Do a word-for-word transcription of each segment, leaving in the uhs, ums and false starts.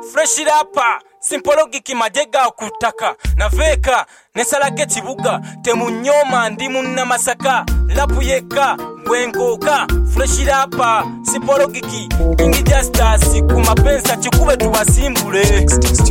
fresh rapper simpologiki majega kutaka naveka nesalake kibuga temunyoma ndi munna masaka lapu yeka gwengoka fresh rapper simpologiki King Justice kumapensa chikube tubasimbule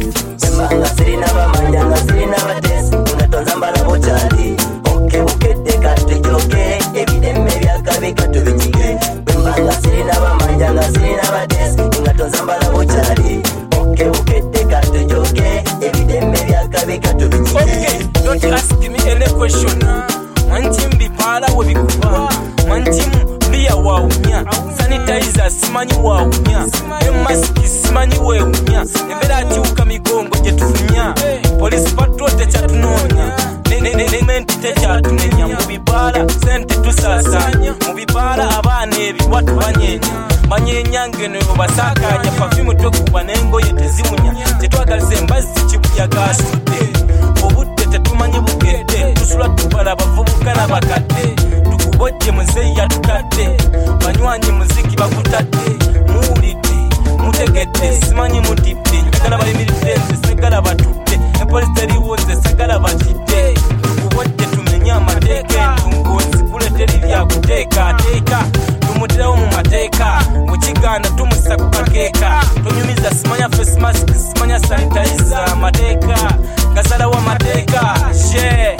Mbanga sirina bamanja nga sirina batesi ngatonza mbala bochali oke bukete kate joke ebidemme byakabika tubikige Mbanga sirina bamanja nga sirina batesi ngatonza mbala bochali oke bukete kate joke ebidemme byakabika tubikige Okay, don't ask me any question Manjimbi pala webikuba Manjimu biya waunya Sanitizer simanyi waunya Emaski simanyi weunya Ebera atiuka migongo jetufunya Polisi patrol techatunonya Nementi techatunenya Mubibala sente tusasanya Mubibala abane ebi watu banyenya Banyenya ngeno basakanya Pafimu tokuba nengo yetezimunya Tetwagalize mbazi chibuya gasude Obute tetumanyi bugete Tusula tubala bavubuka na bakate Tukuboje muzeya tukate Banywanyi muziki bakutate Muulite, mutegete Simanyi mutipte Njagala bayimiridde segala batutte Epolisi teriwonze segala bakite Tukuboje tumenye amateeka Entungozi kuleteri byakuteeka teeka Tumutirewo mu mateeka Mukiganda tumusa ku kakeeka Tonyumiza simanya face mask Simanya sanitizer amateeka Gazala wa mateeka She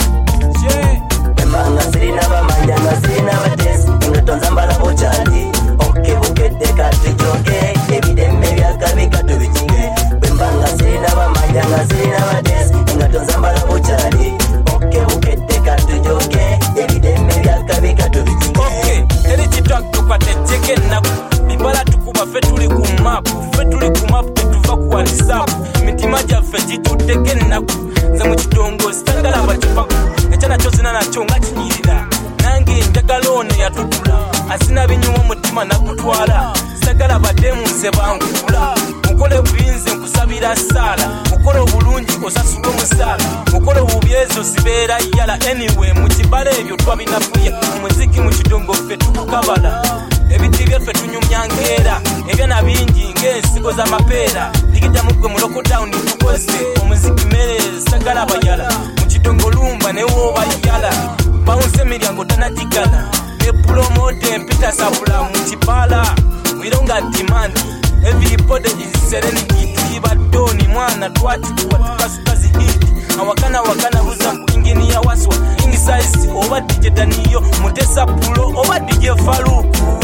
She Mbanga sirina bamanja nga sirina batesi ngatonza mbala bochali oke bukete kate joke ebidemme byakabika tubikige Mbanga sirina bamanja nga sirina batesi ngatonza mbala bochali oke bukete kate joke ebidemme byakabika tubikige Okay, eri kitwak tukwate cheke naku Bibala tukuba fe tuli ku map Fe tuli ku map tetuva ku WhatsApp Mitima jaffe jituteke naku Nze mu kitongo sitagala bakipaku Echana chozina nacho nga kinyirira Nange njagala ono yatutula Asina binyuma mutima nakutwala Sagala bademu nze bangula Mukole buyinze nkusabira sala Mukole obulungi osasula omusaala Mukole obubyezo sibeera yala Anyway mukibala ebyo twabinafuya Omuziki mu kitongo ffe tukukabala Ebiti byaffe tunyumya ngeera Ebyana bingi ng'ensigo z'amapeera Digita mugwe mu lockdown tukoze Omuziki mere sagala bayala Mu kitongo lumba ne woba yala Bounce emiryango tanagigala Ne promote empita sabula mu kibala We don't got demand Everybody is serenity Tuliba doni mwana twati tuwa tukasukazi hit Awakana wakana buza ingini ya waswa Ingi size oba D J Daniyo Mutesa Pulo oba D J Faruku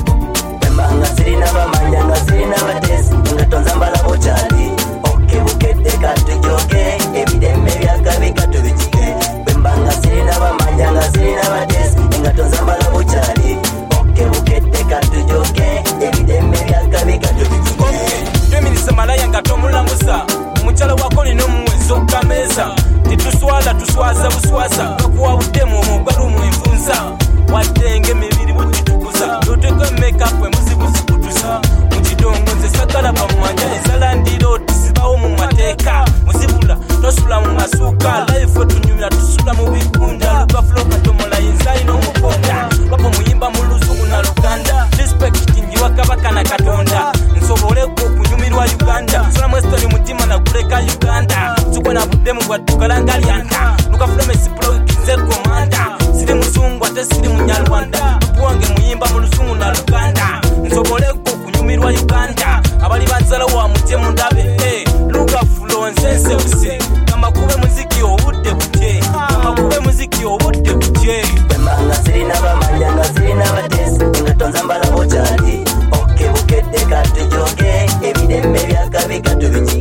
Mbanga sirina bamanja nga sirina batesi ngatonza mbala bochali oke bukete kate joke ebidemme byakabika tubikige Mbanga sirina bamanja nga sirina batesi ngatonza mbala bochali oke bukete kate joke ebidemme byakabika tubikige Okay, tweminisa malaya nga tomulamusa Omukyala wako nina omuwezi okukameza Tetuswala tuswaza buswaza Bakuwa butemu omugwalumu enfunza Wadde ng'emibiri bugitukuza Loteko make-up emuzibuzi kutusa Mukidongo nze sagala bamumanya Ezala ndiro tisibawo mu mateeka Muzibula tosula mu masuuka Life tunyumira tusula mu bikunda Luka flow katomola yinzayi n'omukonda Wapo muyimba mu luzungu na Luganda Respect njiwa kabaka na Katonda Nsobole okunyumirwa Uganda Sula mwestoni mutima na kuleka Uganda Tukwe na budemu gwa tukalanga lyanta Luka flow mesipro kinze komanda Siri muzungu ate siri munyarwanda Wange muyimba mu luzungu na Luganda Nsobole okunyumirwa Uganda Abali banzala wa mutemu ndabe eh Luka flow nsense buse Kama kube muziki obudde butye Kama kube muziki obudde butye Mbanga sirina bamanja nga sirina batesi ngatonza mbala bochali oke bukete kate joke ebidemme byakabika tubikige